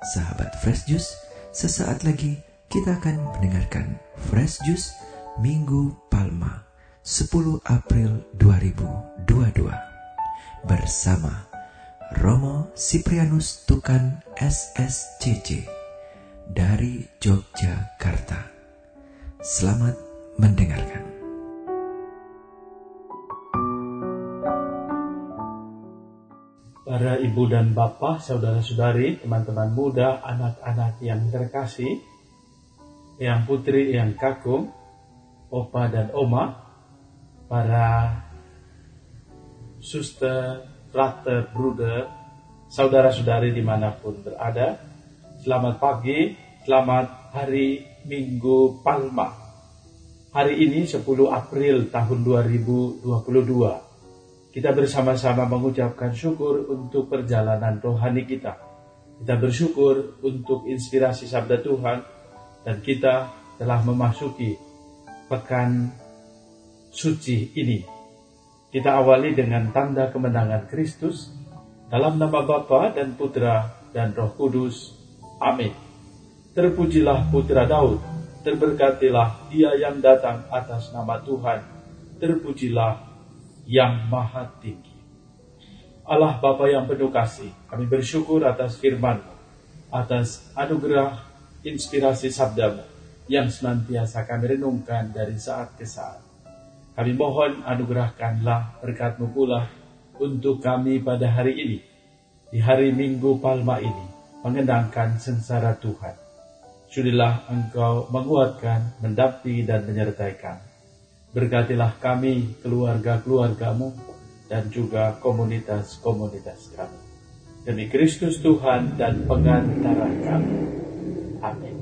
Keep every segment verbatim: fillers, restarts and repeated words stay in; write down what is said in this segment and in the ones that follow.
Sahabat Fresh Juice, sesaat lagi kita akan mendengarkan Fresh Juice Minggu Palma sepuluh April dua ribu dua puluh dua bersama Romo Siprianus Tukan S S C C dari Yogyakarta. Selamat mendengarkan. Para ibu dan bapak, saudara-saudari, teman-teman muda, anak-anak yang terkasih, yang putri, yang kagum, opa dan oma, para suster, frater, bruder, saudara-saudari dimanapun berada, selamat pagi, selamat hari Minggu Palma. Hari ini sepuluh April tahun dua ribu dua puluh dua. Kita bersama-sama mengucapkan syukur untuk perjalanan rohani kita. Kita bersyukur untuk inspirasi sabda Tuhan, dan kita telah memasuki pekan suci ini. Kita awali dengan tanda kemenangan Kristus, dalam nama Bapa dan Putra dan Roh Kudus. Amin. Terpujilah Putra Daud, terberkatilah Dia yang datang atas nama Tuhan, terpujilah yang maha tinggi. Allah Bapa yang penuh kasih, kami bersyukur atas firman-Mu, atas anugerah inspirasi sabda-Mu yang senantiasa kami renungkan dari saat ke saat. Kami mohon anugerahkanlah berkat-Mu pula untuk kami pada hari ini, di hari Minggu Palma ini, mengenangkan sengsara Tuhan. Sudilah Engkau menguatkan, mendampingi dan menyertai kami. Berkatilah kami, keluarga-keluarga-Mu, dan juga komunitas-komunitas kami. Demi Kristus Tuhan dan pengantara kami. Amin.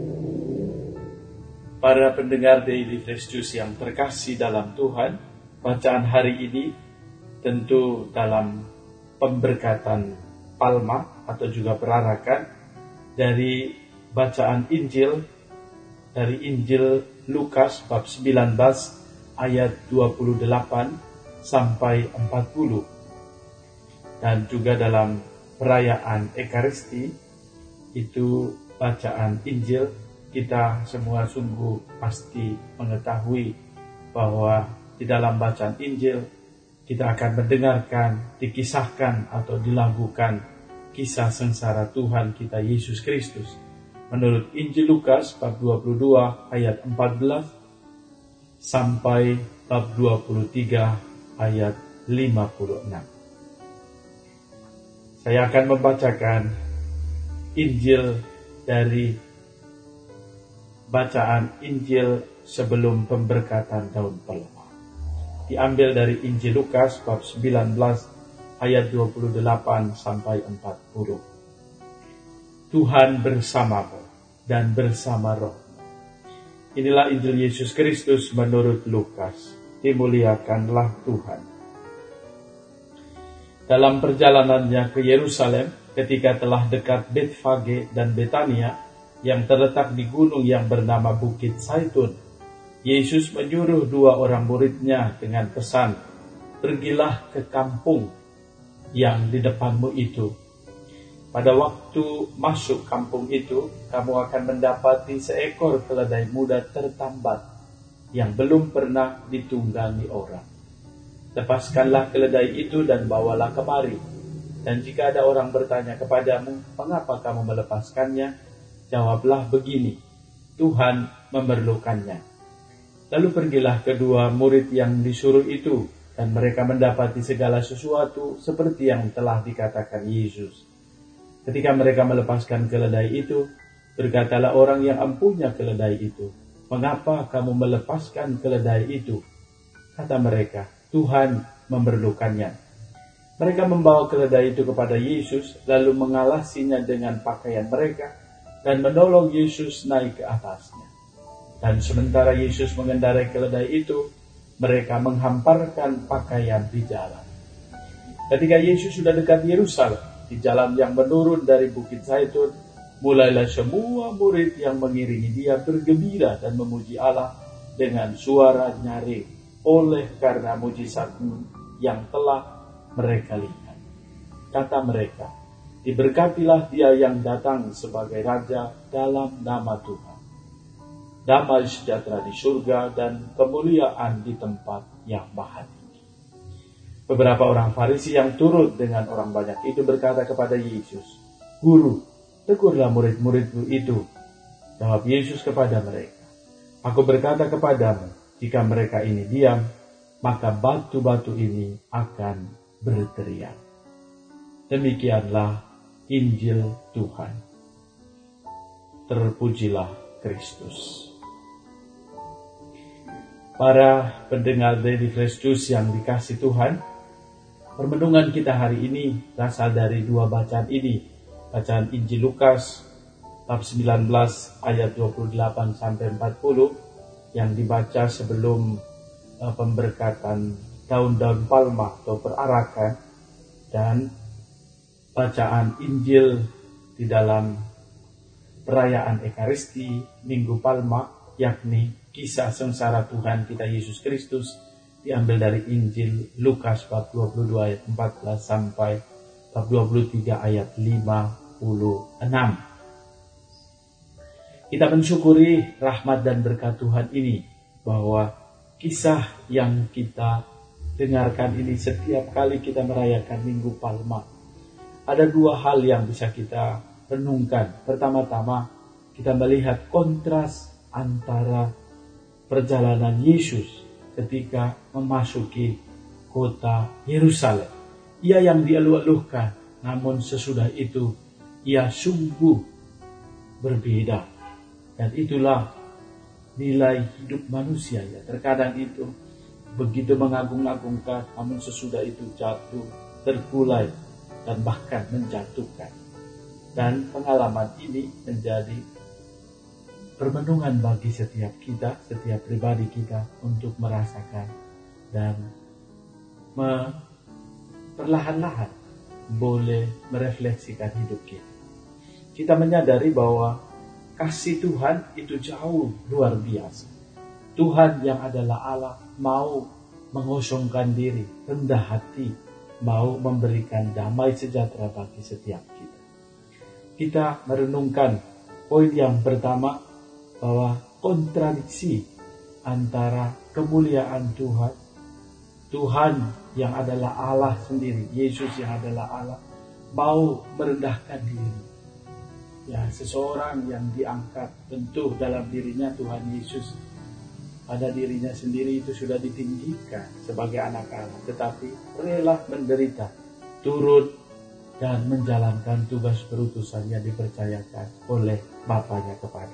Para pendengar Daily Fresh Juice yang terkasih dalam Tuhan, bacaan hari ini tentu dalam pemberkatan Palma atau juga perarakan dari bacaan Injil, dari Injil Lukas bab sembilan belas ayat dua puluh delapan sampai empat puluh, dan juga dalam perayaan Ekaristi itu bacaan Injil. Kita semua sungguh pasti mengetahui bahwa di dalam bacaan Injil kita akan mendengarkan, dikisahkan atau dilakukan kisah sengsara Tuhan kita Yesus Kristus menurut Injil Lukas bab dua puluh dua ayat empat belas sampai bab dua puluh tiga ayat lima puluh enam. Saya akan membacakan Injil dari bacaan Injil sebelum pemberkatan daun palma. Diambil dari Injil Lukas bab sembilan belas ayat dua puluh delapan sampai empat puluh. Tuhan bersamamu dan bersama roh. Inilah Injil Yesus Kristus menurut Lukas. Dimuliakanlah Tuhan. Dalam perjalanannya ke Yerusalem, ketika telah dekat Betfage dan Betania, yang terletak di gunung yang bernama Bukit Zaitun, Yesus menyuruh dua orang muridnya dengan pesan, "Pergilah ke kampung yang di depanmu itu. Pada waktu masuk kampung itu, kamu akan mendapati seekor keledai muda tertambat yang belum pernah ditunggangi orang. Lepaskanlah keledai itu dan bawalah kemari. Dan jika ada orang bertanya kepadamu, mengapa kamu melepaskannya? Jawablah begini, Tuhan memerlukannya." Lalu pergilah kedua murid yang disuruh itu, dan mereka mendapati segala sesuatu seperti yang telah dikatakan Yesus. Ketika mereka melepaskan keledai itu, berkatalah orang yang empunya keledai itu, "Mengapa kamu melepaskan keledai itu?" Kata mereka, "Tuhan memerlukannya." Mereka membawa keledai itu kepada Yesus, lalu mengalasinya dengan pakaian mereka, dan menolong Yesus naik ke atasnya. Dan sementara Yesus mengendarai keledai itu, mereka menghamparkan pakaian di jalan. Ketika Yesus sudah dekat Yerusalem, di jalan yang menurun dari Bukit Zaitun, mulailah semua murid yang mengiringi dia bergembira dan memuji Allah dengan suara nyaring oleh karena mujizat yang telah mereka lihat. Kata mereka, Diberkatilah dia yang datang sebagai Raja dalam nama Tuhan. Damai sejahtera di surga dan kemuliaan di tempat yang maha tinggi. Beberapa orang Farisi yang turut dengan orang banyak itu berkata kepada Yesus, "Guru, tegurlah murid-muridmu itu." Jawab Yesus kepada mereka, "Aku berkata kepadamu, jika mereka ini diam, maka batu-batu ini akan berteriak." Demikianlah Injil Tuhan. Terpujilah Kristus. Para pendengar Daily Fresh Juice yang dikasih Tuhan, permenungan kita hari ini berasal dari dua bacaan ini. Bacaan Injil Lukas bab sembilan belas ayat dua puluh delapan sampai empat puluh yang dibaca sebelum uh, pemberkatan daun-daun palma atau perarakan, dan bacaan Injil di dalam perayaan Ekaristi Minggu Palma, yakni kisah sengsara Tuhan kita Yesus Kristus, diambil dari Injil Lukas bab dua puluh dua ayat empat belas sampai bab dua puluh tiga ayat lima puluh enam. Kita mensyukuri rahmat dan berkat Tuhan ini, bahwa kisah yang kita dengarkan ini setiap kali kita merayakan Minggu Palma, ada dua hal yang bisa kita renungkan. Pertama-tama, kita melihat kontras antara perjalanan Yesus ketika memasuki kota Yerusalem. Ia yang dielu-elukan, namun sesudah itu ia sungguh berbeda. Dan itulah nilai hidup manusia ya. Terkadang itu begitu mengagung-agungkan, namun sesudah itu jatuh, terkulai, dan bahkan menjatuhkan. Dan pengalaman ini menjadi permenungan bagi setiap kita, setiap pribadi kita, untuk merasakan dan me- perlahan-lahan boleh merefleksikan hidup kita. Kita menyadari bahwa kasih Tuhan itu jauh luar biasa. Tuhan yang adalah Allah mau mengosongkan diri, rendah hati, mau memberikan damai sejahtera bagi setiap kita. Kita merenungkan poin yang pertama, bahwa kontradiksi antara kemuliaan Tuhan, Tuhan yang adalah Allah sendiri, Yesus yang adalah Allah, mau merendahkan diri. Ya, seseorang yang diangkat, tentu dalam dirinya Tuhan Yesus, pada dirinya sendiri itu sudah ditinggikan sebagai anak Allah, tetapi rela menderita, turut dan menjalankan tugas perutusan yang dipercayakan oleh Bapanya kepada.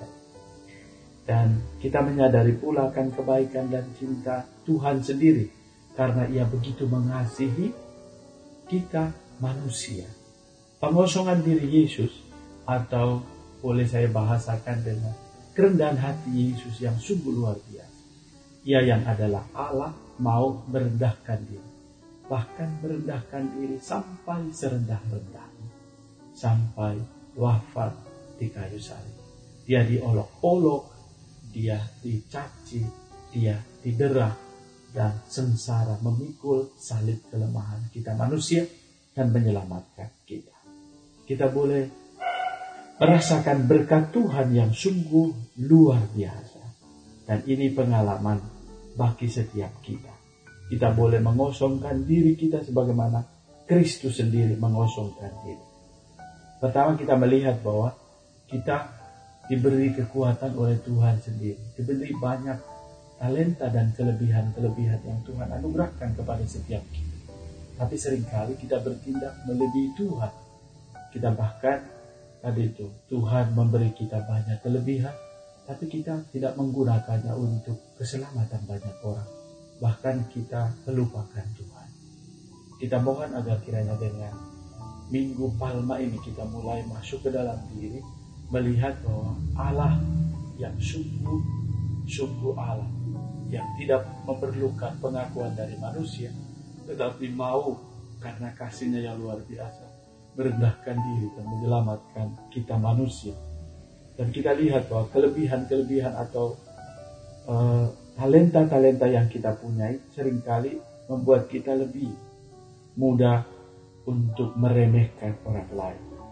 Dan kita menyadari pula akan kebaikan dan cinta Tuhan sendiri, karena Ia begitu mengasihi kita manusia. Pengosongan diri Yesus, atau boleh saya bahasakan dengan kerendahan hati Yesus yang sungguh luar biasa. Ia yang adalah Allah mau merendahkan diri, bahkan merendahkan diri sampai serendah-rendahnya, sampai wafat di kayu salib. Dia diolok-olok, dia dicaci, dia didera, dan sengsara memikul salib kelemahan kita manusia dan menyelamatkan kita. Kita boleh merasakan berkat Tuhan yang sungguh luar biasa. Dan ini pengalaman bagi setiap kita. Kita boleh mengosongkan diri kita sebagaimana Kristus sendiri mengosongkan diri. Pertama, kita melihat bahwa kita diberi kekuatan oleh Tuhan sendiri. Diberi banyak talenta dan kelebihan-kelebihan yang Tuhan anugerahkan kepada setiap kita. Tapi seringkali kita bertindak melebihi Tuhan. Kita bahkan tadi itu, Tuhan memberi kita banyak kelebihan, tapi kita tidak menggunakannya untuk keselamatan banyak orang. Bahkan kita melupakan Tuhan. Kita mohon agar kiranya dengan Minggu Palma ini kita mulai masuk ke dalam diri, melihat bahwa Allah yang sungguh, sungguh Allah, yang tidak memerlukan pengakuan dari manusia, tetapi mau karena kasihnya yang luar biasa, merendahkan diri dan menyelamatkan kita manusia. Dan kita lihat bahwa kelebihan-kelebihan atau uh, talenta-talenta yang kita punyai seringkali membuat kita lebih mudah untuk meremehkan orang lain.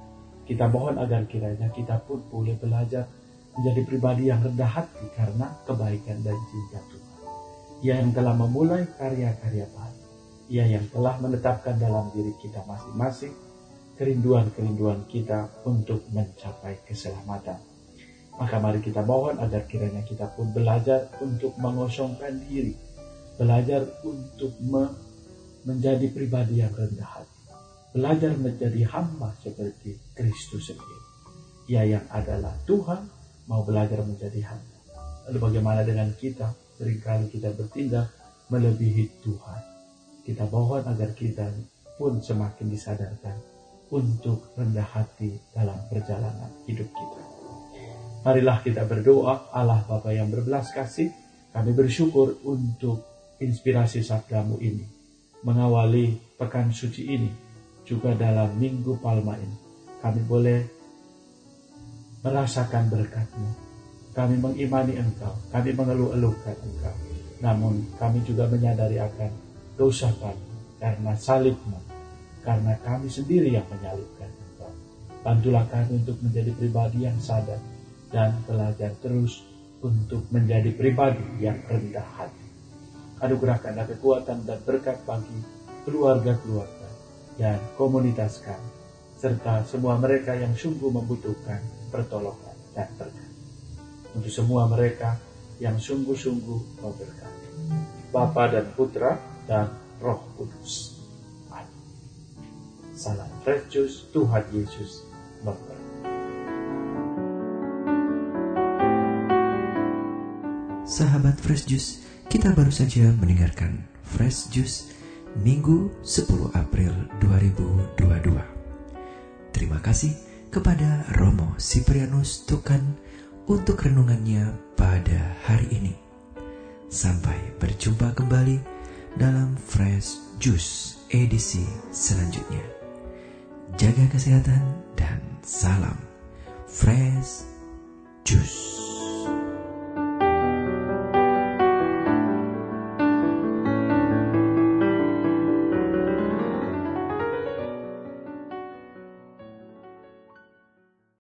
Kita mohon agar kiranya kita pun boleh belajar menjadi pribadi yang rendah hati karena kebaikan dan cinta Tuhan. Ia yang telah memulai karya-karya baik. Ia yang telah menetapkan dalam diri kita masing-masing kerinduan-kerinduan kita untuk mencapai keselamatan. Maka mari kita mohon agar kiranya kita pun belajar untuk mengosongkan diri, belajar untuk me- menjadi pribadi yang rendah hati, belajar menjadi hamba seperti Kristus sendiri. Ia yang adalah Tuhan mau belajar menjadi hamba. Lalu bagaimana dengan kita? Seringkali kita bertindak melebihi Tuhan. Kita mohon agar kita pun semakin disadarkan untuk rendah hati dalam perjalanan hidup kita. Marilah kita berdoa. Allah Bapa yang berbelas kasih, kami bersyukur untuk inspirasi sabdamu ini, mengawali pekan suci ini, juga dalam Minggu Palma ini. Kami boleh merasakan berkat-Mu. Kami mengimani Engkau, kami mengeluh-elukan Engkau. Namun kami juga menyadari akan dosa kami karena salib-Mu, karena kami sendiri yang menyalibkan Engkau. Bantulah kami untuk menjadi pribadi yang sadar dan belajar terus untuk menjadi pribadi yang rendah hati. Anugerahkanlah kekuatan dan berkat bagi keluarga-keluarga dan komunitas kami, serta semua mereka yang sungguh membutuhkan pertolongan dan berkat. Untuk semua mereka yang sungguh-sungguh memberkati, Bapa dan Putra dan Roh Kudus. Amin. Salam Fresh Juice, Tuhan Yesus memberkati. Sahabat Fresh Juice, kita baru saja mendengarkan Fresh Juice Minggu sepuluh April dua ribu dua puluh dua. Terima kasih kepada Romo Siprianus Tukan untuk renungannya pada hari ini. Sampai berjumpa kembali dalam Fresh Juice edisi selanjutnya. Jaga kesehatan dan salam Fresh Juice.